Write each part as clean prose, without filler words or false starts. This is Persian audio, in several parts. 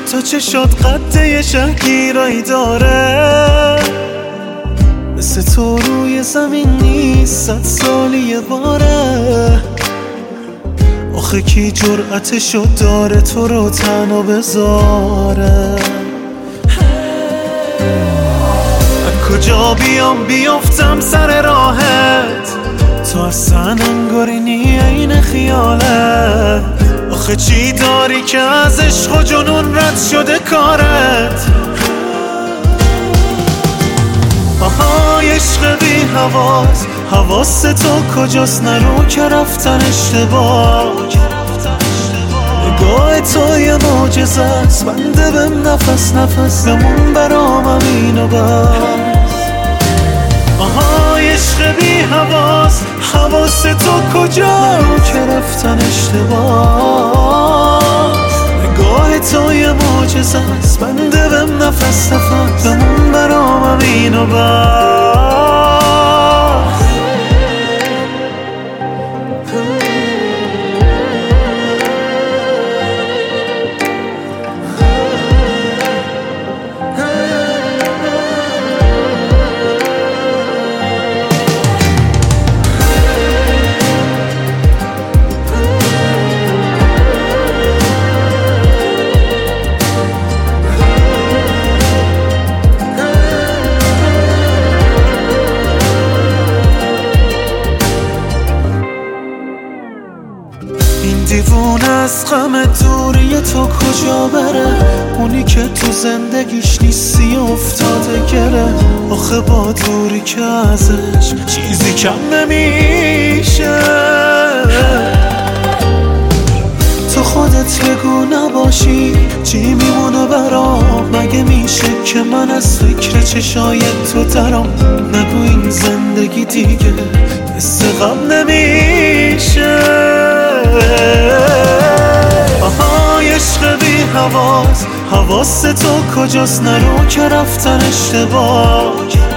تو چه شد قده شهگیرایی داره، مثل تو روی زمین نیست 100 سالی یه باره. آخه کی جرأتشو داره تو رو تنها بذاره؟ از کجا بیام بیافتم سر راهت، تو اصلا انگاری نی این خیالت. آخه چی داری که از عشق و جنون رد شده کارت؟ آهای عشق بی حواس، حواس تو کجاست؟ نرو که رفتن اشتباه. نگاه تو یه معجزه است، بنده بهم نفس نفس بمون برام همین و بس. آهای عشق بی حواس، حواس تو کجا؟ نرو که رفتن اشتباه. نگاه تو یه معجزه است، بنده بهم نفس نفس بمون برام همین و بس. این دیوونه از غم دوری تو کجا بره؟ اونی که تو زندگیش نیستی افتاده گره. آخه با دوری که ازش چیزی کم نمیشه. تو خودت بگو نباشی چی میمونه برام؟ مگه میشه که من از فکر چشای تو درام؟ نگو این زندگی دیگه مثل غم نمیشه. آهای عشق بی حواس، حواس تو کجاست؟ نرو که رفتن اشتباه.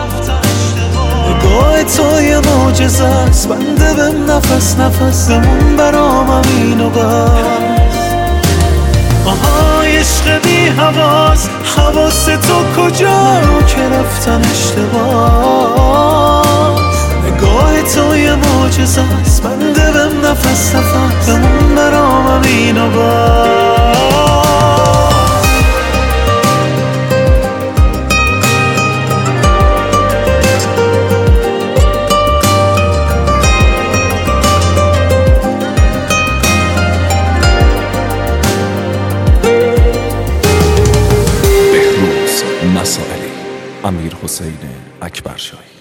نگاه تو یه معجزه است، بنده بهم نفس نفس بمون برام همین و بس. آهای عشق بی حواس، حواس تو کجا؟ نرو که رفتن اشتباه. نگاه تو یه معجزه است، بنده بهم نفس نفس بمون برام همین و بس. مسائلی امیرحسین اکبرشاهی.